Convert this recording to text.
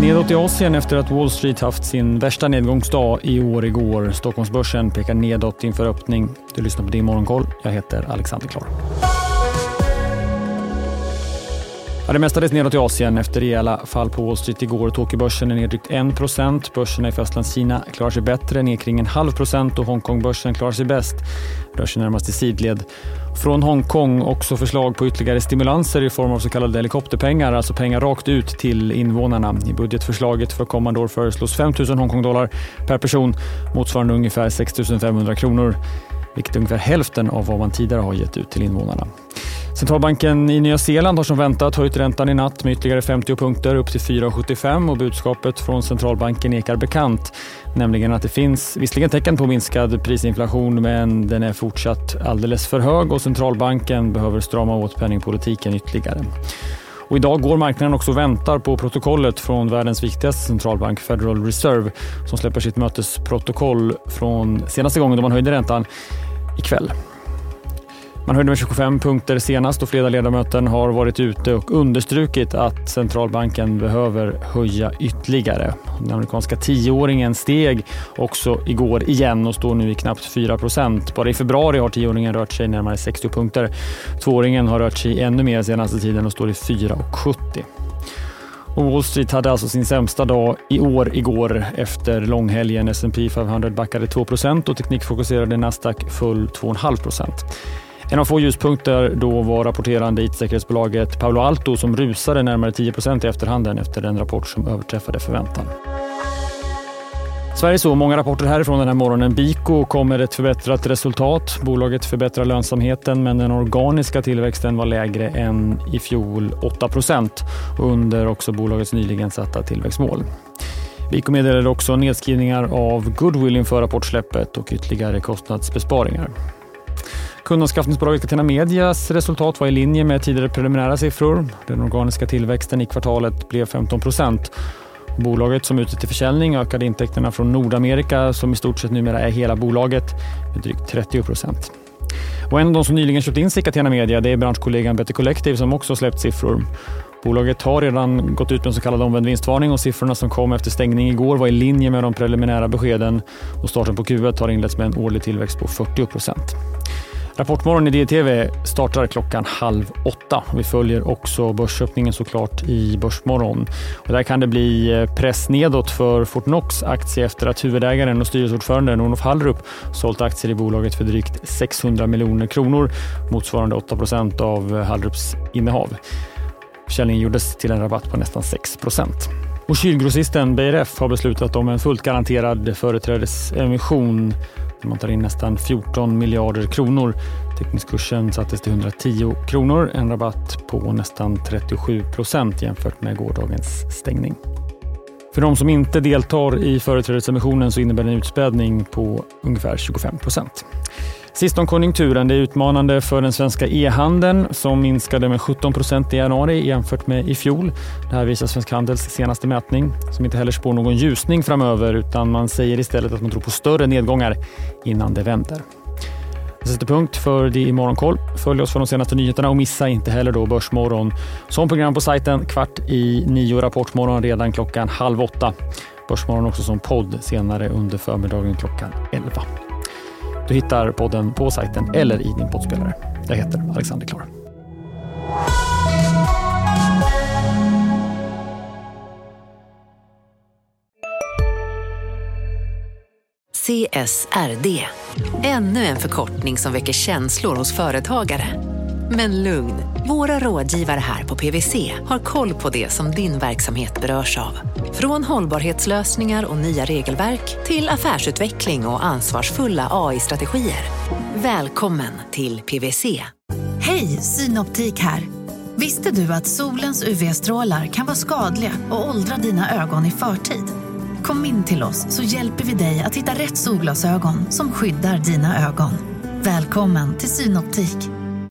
Nedåt i Asien efter att Wall Street haft sin värsta nedgångsdag i år igår. Stockholmsbörsen pekar nedåt inför öppning. Du lyssnar på din morgonkoll. Jag heter Alexander Klar. Det mestadels nedåt i Asien efter rejäla fall på Wall Street igår. Tokyobörsen är ner drygt 1%. Börserna i Fastlandskina klarar sig bättre, ner kring 0,5% och Hongkongbörsen klarar sig bäst. Rör sig närmast i sidled. Från Hongkong också förslag på ytterligare stimulanser i form av så kallade helikopterpengar, alltså pengar rakt ut till invånarna. I budgetförslaget för kommande år föreslås 5 000 Hongkongdollar per person, motsvarande ungefär 6 500 kronor. Vilket är ungefär hälften av vad man tidigare har gett ut till invånarna. Centralbanken i Nya Zeeland har som väntat höjt räntan i natt med ytterligare 50 punkter upp till 4,75 och budskapet från centralbanken ekar bekant. Nämligen att det finns visserligen tecken på minskad prisinflation men den är fortsatt alldeles för hög och centralbanken behöver strama åt penningpolitiken ytterligare. Och idag går marknaden också och väntar på protokollet från världens viktigaste centralbank Federal Reserve som släpper sitt mötesprotokoll från senaste gången då man höjde räntan ikväll. Man höjde med 25 punkter senast och flera ledamöter har varit ute och understrukit att centralbanken behöver höja ytterligare. Den amerikanska 10-åringen steg också igår igen och står nu i knappt 4%. Bara i februari har 10-åringen rört sig närmare 60 punkter. 2-åringen har rört sig ännu mer senaste tiden och står i 4,70. Och Wall Street hade alltså sin sämsta dag i år igår efter långhelgen. S&P 500 backade 2% och teknikfokuserade Nasdaq full 2,5%. En av få ljuspunkter då var rapporterande IT-säkerhetsbolaget Palo Alto som rusade närmare 10% i efterhanden efter en rapport som överträffade förväntan. Sverige så många rapporter härifrån den här morgonen. BICO kommer ett förbättrat resultat. Bolaget förbättrar lönsamheten men den organiska tillväxten var lägre än i fjol 8% och under också bolagets nyligen satta tillväxtmål. BICO meddelade också nedskrivningar av goodwill inför rapportsläppet och ytterligare kostnadsbesparingar. Kundanskaffningsbolaget Catena Medias resultat var i linje med tidigare preliminära siffror. Den organiska tillväxten i kvartalet blev 15%. Bolaget som ute till försäljning ökade intäkterna från Nordamerika som i stort sett numera är hela bolaget med drygt 30%. Och en av de som nyligen köpt in sig i Catena Media det är branschkollegan Better Collective som också släppt siffror. Bolaget har redan gått ut med en så kallad omvänd vinstvarning och siffrorna som kom efter stängning igår var i linje med de preliminära beskeden och starten på Q1 har inletts med en årlig tillväxt på 40%. Rapportmorgon i DTV startar klockan 7:30. Vi följer också börsöppningen såklart i Börsmorgon. Och där kan det bli press nedåt för Fortnox aktie efter att huvudägaren och styrelseordföranden Olof Hallrup sålt aktier i bolaget för drygt 600 miljoner kronor, motsvarande 8% av Hallrups innehav. Försäljningen gjordes till en rabatt på nästan 6%. Och kylgrossisten BRF har beslutat om en fullt garanterad företrädesemission där man tar in nästan 14 miljarder kronor. Teckningskursen sattes till 110 kronor, en rabatt på nästan 37% jämfört med gårdagens stängning. För de som inte deltar i företrädesemissionen så innebär det en utspädning på ungefär 25%. Sist om konjunkturen, det är utmanande för den svenska e-handeln som minskade med 17% i januari jämfört med i fjol. Det här visar Svensk Handels senaste mätning som inte heller spår någon ljusning framöver utan man säger istället att man tror på större nedgångar innan det vänder. Det sätter punkt för det i Morgonkoll. Följ oss för de senaste nyheterna och missa inte heller då Börsmorgon som program på sajten 7:15, Rapportmorgon redan klockan 7:30. Börsmorgon också som podd senare under förmiddagen klockan 11. Du hittar podden på sajten eller i din poddspelare. Jag heter Alexander Klar. CSRD. Ännu en förkortning som väcker känslor hos företagare. Men lugn, våra rådgivare här på PwC har koll på det som din verksamhet berörs av. Från hållbarhetslösningar och nya regelverk till affärsutveckling och ansvarsfulla AI-strategier. Välkommen till PwC. Hej, Synoptik här. Visste du att solens UV-strålar kan vara skadliga och åldra dina ögon i förtid? Kom in till oss så hjälper vi dig att hitta rätt solglasögon som skyddar dina ögon. Välkommen till Synoptik.